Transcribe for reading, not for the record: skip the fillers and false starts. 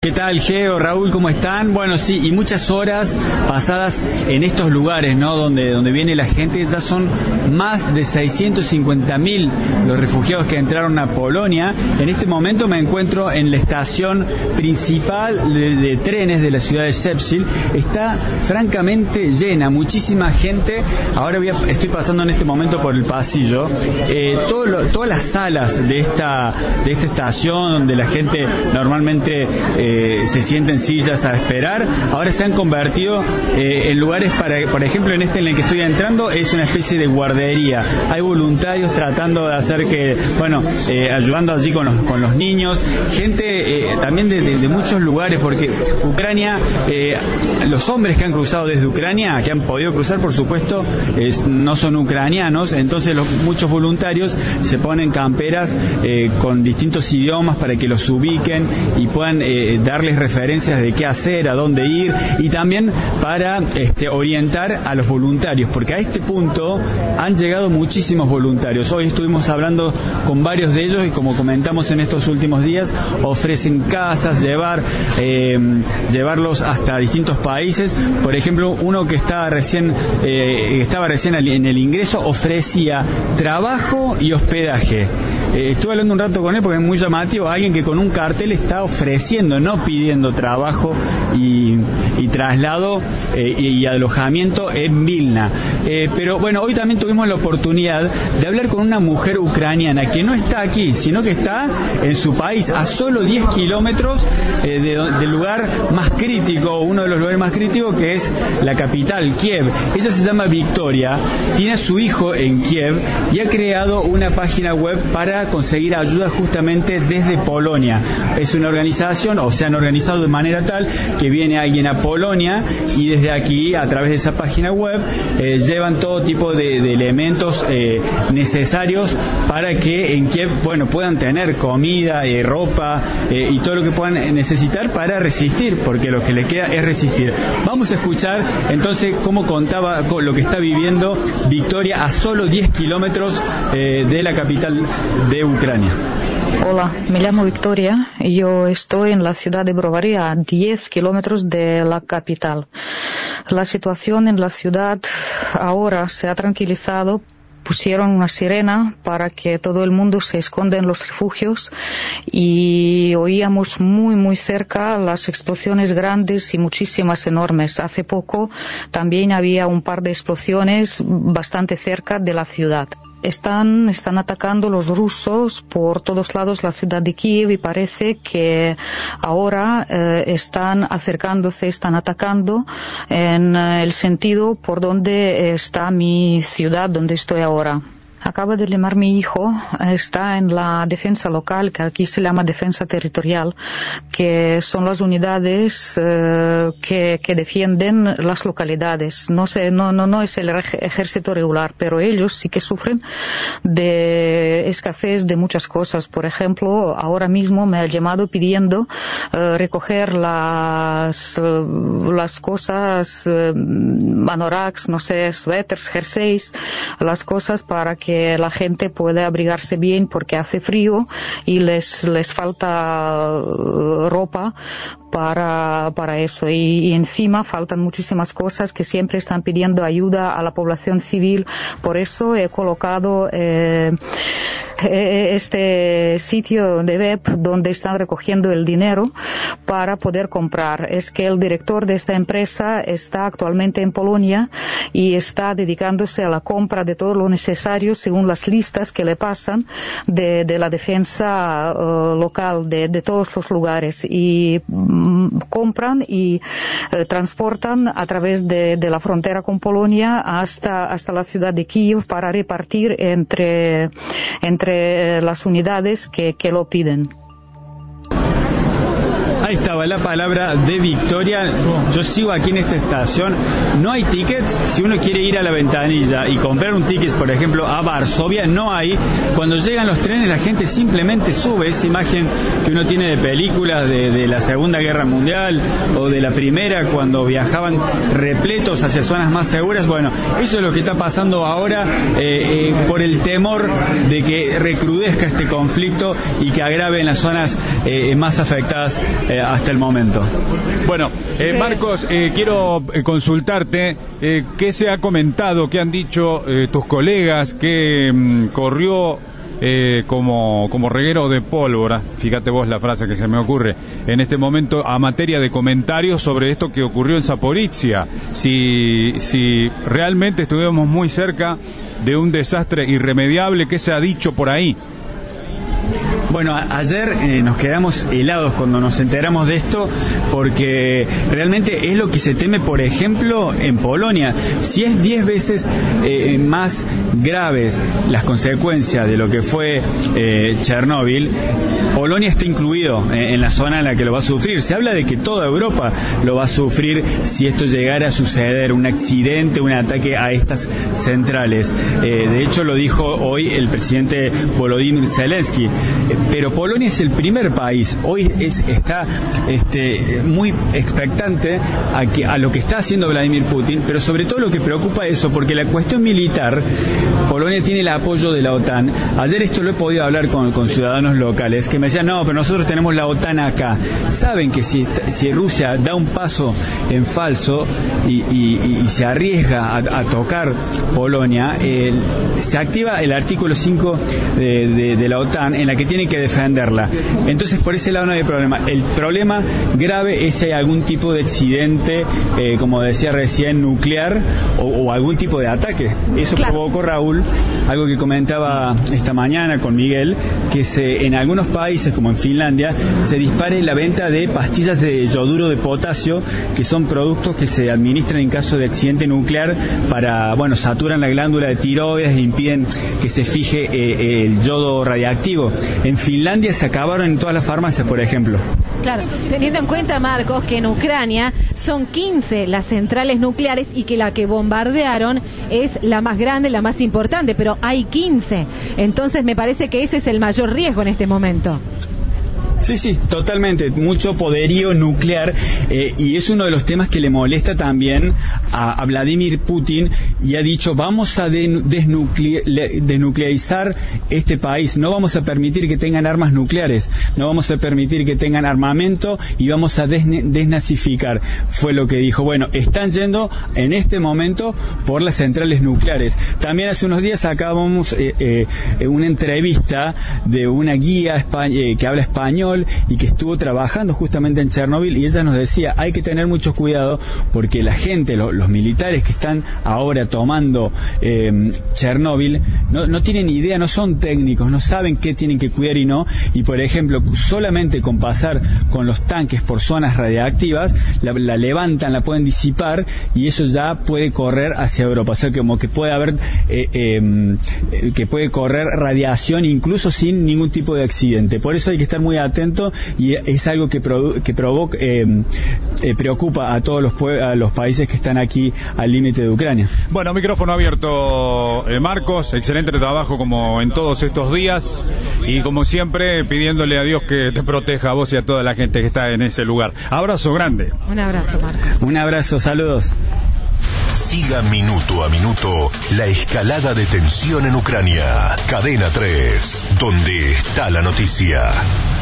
¿Qué tal, Geo, Raúl, cómo están? Bueno, sí, y muchas horas pasadas en estos lugares, ¿no? Donde viene la gente. Ya son más de 650.000 los refugiados que entraron a Polonia. En este momento me encuentro en la estación principal de trenes de la ciudad de Szczecin. Está francamente llena, muchísima gente. Ahora estoy pasando en este momento por el pasillo. Todas las salas de esta estación, donde la gente normalmente se sienta en sillas a esperar, ahora se han convertido en lugares para, por ejemplo, en este en el que estoy entrando, es una especie de guardería. Hay voluntarios tratando de hacer que, ayudando allí con los niños, gente también de muchos lugares, porque Ucrania, los hombres que han cruzado desde Ucrania, que han podido cruzar, por supuesto, no son ucranianos, entonces muchos voluntarios se ponen camperas con distintos idiomas para que los ubiquen y puedan darles referencias de qué hacer, a dónde ir, y también para orientar a los voluntarios, porque a este punto han llegado muchísimos voluntarios. Hoy estuvimos hablando con varios de ellos y, como comentamos en estos últimos días, ofrecen casas, llevarlos hasta distintos países. Por ejemplo, uno que estaba recién en el ingreso ofrecía trabajo y hospedaje. Estuve hablando un rato con él porque es muy llamativo, alguien que con un cartel está ofreciendo, no pidiendo trabajo y traslado y alojamiento en Vilna. Pero bueno, hoy también tuvimos la oportunidad de hablar con una mujer ucraniana que no está aquí, sino que está en su país, a solo 10 kilómetros del lugar más crítico, uno de los lugares más críticos, que es la capital, Kiev. Ella se llama Victoria, tiene a su hijo en Kiev y ha creado una página web para conseguir ayuda justamente desde Polonia. Es una organización, o se han organizado de manera tal que viene alguien a Polonia y desde aquí, a través de esa página web, llevan todo tipo de elementos necesarios para que en Kiev, puedan tener comida, ropa y todo lo que puedan necesitar para resistir, porque lo que les queda es resistir. Vamos a escuchar entonces cómo contaba lo que está viviendo Victoria a solo 10 kilómetros de la capital de Ucrania. Hola, me llamo Victoria y yo estoy en la ciudad de Brovary, a 10 kilómetros de la capital. La situación en la ciudad ahora se ha tranquilizado. Pusieron una sirena para que todo el mundo se esconda en los refugios y oíamos muy, muy cerca las explosiones grandes y muchísimas enormes. Hace poco también había un par de explosiones bastante cerca de la ciudad. Están atacando los rusos por todos lados la ciudad de Kiev y parece que ahora están acercándose, están atacando en el sentido por donde está mi ciudad, donde estoy ahora. Acaba de llamar mi hijo, está en la defensa local, que aquí se llama defensa territorial, que son las unidades que defienden las localidades. No es el ejército regular, pero ellos sí que sufren de escasez de muchas cosas. Por ejemplo, ahora mismo me ha llamado pidiendo recoger las cosas, anoraks, suéteres, jerseys, las cosas para que la gente pueda abrigarse bien porque hace frío y les falta ropa para eso, y encima faltan muchísimas cosas que siempre están pidiendo ayuda a la población civil. Por eso he colocado este sitio de web donde están recogiendo el dinero para poder comprar. Es que el director de esta empresa está actualmente en Polonia y está dedicándose a la compra de todo lo necesario según las listas que le pasan de la defensa local de todos los lugares, y compran y transportan a través de la frontera con Polonia hasta la ciudad de Kiev para repartir entre las unidades que lo piden. Ahí estaba la palabra de Victoria. Yo sigo aquí en esta estación. No hay tickets. Si uno quiere ir a la ventanilla y comprar un ticket, por ejemplo, a Varsovia, no hay. Cuando llegan los trenes, la gente simplemente sube. Esa imagen que uno tiene de películas de la Segunda Guerra Mundial o de la Primera, cuando viajaban repletos hacia zonas más seguras. Bueno, eso es lo que está pasando ahora por el temor de que recrudezca este conflicto y que agrave en las zonas más afectadas hasta el momento. Bueno, Marcos, quiero consultarte qué se ha comentado, qué han dicho tus colegas, que corrió como reguero de pólvora, fíjate vos la frase que se me ocurre en este momento, a materia de comentarios sobre esto que ocurrió en Zaporizhia, si realmente estuvimos muy cerca de un desastre irremediable. ¿Qué se ha dicho por ahí? Bueno, ayer nos quedamos helados cuando nos enteramos de esto, porque realmente es lo que se teme, por ejemplo, en Polonia. Si es 10 veces más graves las consecuencias de lo que fue Chernóbil, Polonia está incluido en la zona en la que lo va a sufrir. Se habla de que toda Europa lo va a sufrir si esto llegara a suceder, un accidente, un ataque a estas centrales. De hecho, lo dijo hoy el presidente Volodymyr Zelensky. Pero Polonia es el primer país, hoy está muy expectante a lo que está haciendo Vladimir Putin, pero sobre todo lo que preocupa eso, porque la cuestión militar, Polonia tiene el apoyo de la OTAN. Ayer esto lo he podido hablar con ciudadanos locales que me decían, no, pero nosotros tenemos la OTAN acá. Saben que si Rusia da un paso en falso y se arriesga a tocar Polonia, se activa el artículo 5 de la OTAN, en la que tiene que defenderla. Entonces, por ese lado no hay problema. El problema grave es si hay algún tipo de accidente, como decía recién, nuclear o algún tipo de ataque. Eso provocó, Raúl, algo que comentaba esta mañana con Miguel, que en algunos países, como en Finlandia, se dispare la venta de pastillas de yoduro de potasio, que son productos que se administran en caso de accidente nuclear para, saturan la glándula de tiroides e impiden que se fije el yodo radiactivo. En Finlandia se acabaron en todas las farmacias, por ejemplo. Claro, teniendo en cuenta, Marcos, que en Ucrania son 15 las centrales nucleares y que la que bombardearon es la más grande, la más importante, pero hay 15. Entonces me parece que ese es el mayor riesgo en este momento. Sí, totalmente, mucho poderío nuclear, y es uno de los temas que le molesta también a Vladimir Putin, y ha dicho, vamos a desnuclearizar este país, no vamos a permitir que tengan armas nucleares, no vamos a permitir que tengan armamento y vamos a desnazificar, fue lo que dijo. Bueno, están yendo en este momento por las centrales nucleares. También hace unos días sacábamos una entrevista de una guía que habla español y que estuvo trabajando justamente en Chernóbil, y ella nos decía, hay que tener mucho cuidado porque la gente, los militares que están ahora tomando Chernóbil, no tienen idea, no son técnicos, no saben qué tienen que cuidar y no, y por ejemplo, solamente con pasar con los tanques por zonas radiactivas, la levantan, la pueden disipar y eso ya puede correr hacia Europa, o sea, como que puede haber que puede correr radiación incluso sin ningún tipo de accidente. Por eso hay que estar muy atentos, y es algo que preocupa a todos los países que están aquí al límite de Ucrania. Bueno, micrófono abierto, Marcos, excelente trabajo como en todos estos días, y como siempre pidiéndole a Dios que te proteja a vos y a toda la gente que está en ese lugar. Abrazo grande. Un abrazo, Marcos. Un abrazo, saludos. Siga minuto a minuto la escalada de tensión en Ucrania. Cadena 3, donde está la noticia.